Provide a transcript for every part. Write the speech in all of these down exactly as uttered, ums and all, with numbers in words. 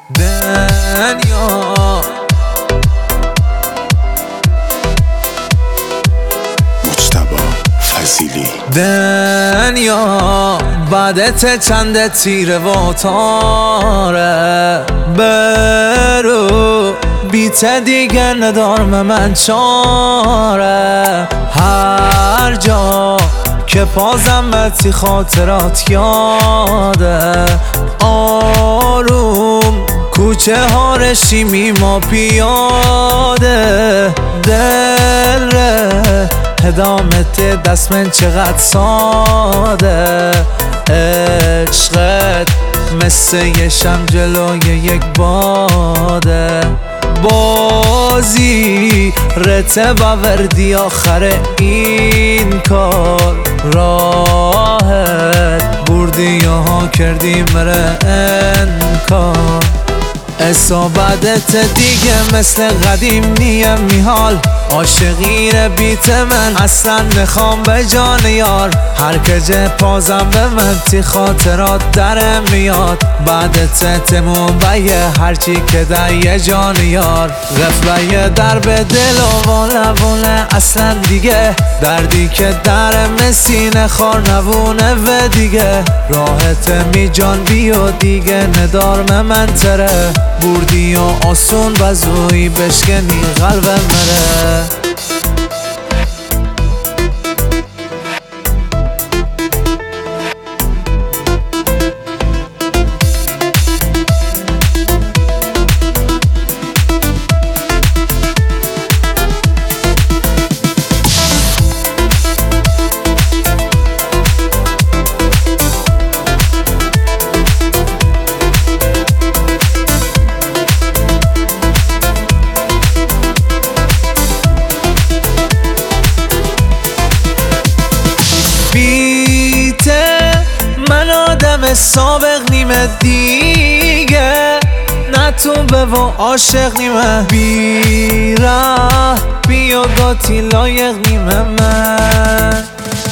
دنیا مجتبی فضیلی. دنیا بعدت چند تیره و تاره، برو بیت دیگر ندارم من چاره. هر جا که پازم بتی خاطرات یاده، آروم کوچه ها رشیمی ما پیاده. دل ره هدامت دست من چقدر ساده، عشقت مثل یه شم جلوی یک باده. بازی رته وردی آخر این کار، راحت بردی ها کردی مره انکار. اصابتت دیگه مثل قدیم نیم میحال، عاشقی بیت من اصلا نخوام به جان یار. هر کجه پازم به من تی خاطرات در میاد، بعدت تموم بیه هرچی که در یه جان یار. غفله در به دل و واله واله اصلا دیگه، دردی که در مسینه خار نوونه و دیگه. راحت می جان بیو دیگه ندارم من تره، بردی و آسون بزوی بشکنی قلب مره. بیته من آدم سابق نیمه دیگه، نه تو به و عاشق نیمه. بیره بیا گاتی لایق نیمه من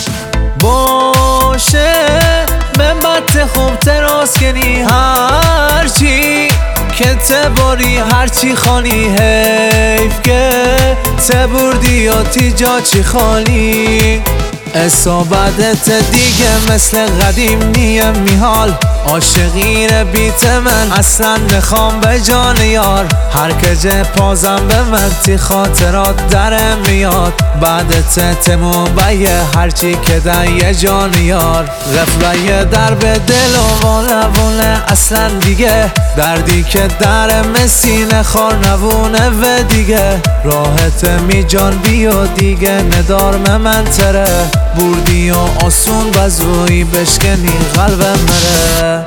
باشه. من بد خوب تراس کنی هرچی که تباری هرچی خانی. حیف که تبردی یا تی جا چی خالی. اصابتت دیگه مثل قدیم نیم میحال، عاشقی بیت من اصلا نخوام به جان یار. هر کجه پازم به من تی خاطرات در میاد، بعدت تموم بیه هرچی که در یه جان یار. غفله در به دل و واله واله اصلا دیگه، دردی که در مسینه خار نوونه و دیگه. راحت می جان بیو دیگه ندارم من تره، بردی و آسون بزوی بشکنی قلب مره.